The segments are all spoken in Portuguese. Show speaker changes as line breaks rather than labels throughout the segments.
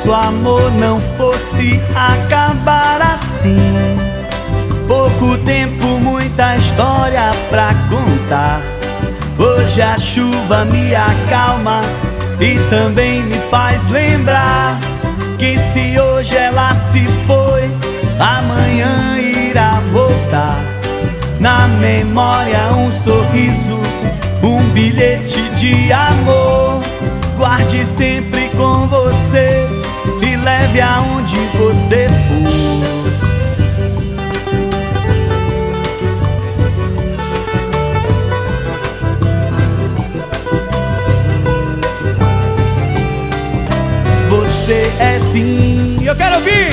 nosso amor não fosse acabar assim. Pouco tempo, muita história pra contar. Hoje a chuva me acalma e também me faz lembrar que se hoje ela se foi, amanhã irá voltar. Na memória um sorriso, um bilhete de amor. Guarde sempre com você e leve aonde você for. Você é sim, eu quero ouvir.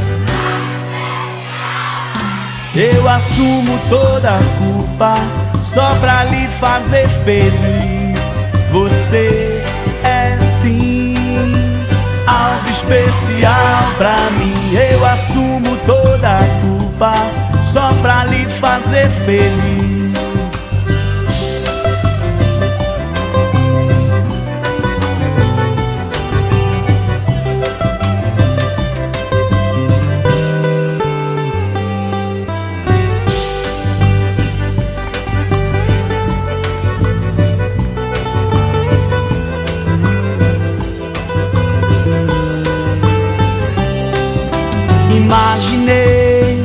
Eu assumo toda a culpa só pra lhe fazer feliz. Você é sim algo especial pra mim. Eu assumo toda a culpa só pra lhe fazer feliz. Imaginei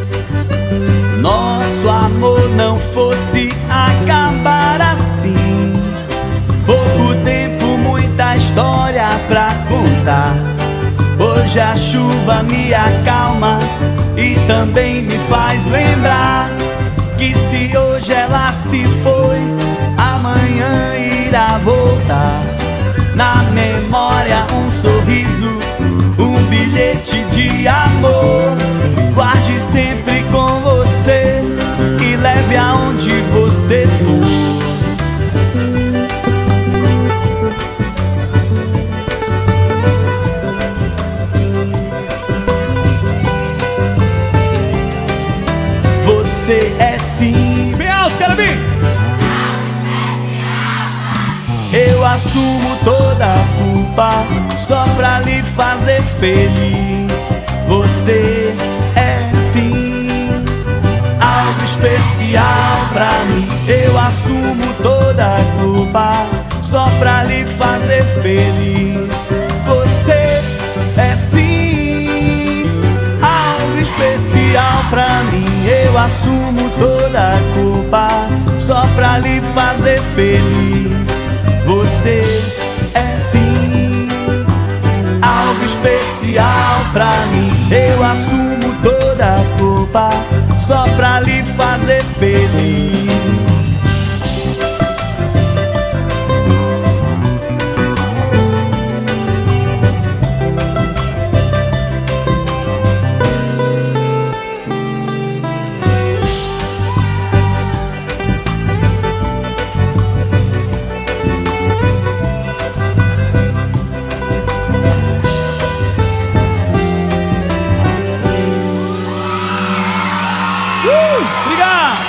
nosso amor não fosse acabar assim. Pouco tempo, muita história pra contar. Hoje a chuva me acalma e também me faz lembrar que se hoje ela se foi, amanhã irá voltar. Na memória um sorriso, um bilhete de amor. Guarde sempre com você e leve aonde você for. Você é sim. Bem alto, quero vir. Eu assumo toda a culpa só pra lhe fazer feliz. Você é sim algo especial pra mim. Eu assumo toda a culpa só pra lhe fazer feliz. Você é sim algo especial pra mim. Eu assumo toda a culpa só pra lhe fazer feliz. Você é sim algo especial pra mim. Eu assumo toda a culpa só pra lhe fazer feliz. Obrigado!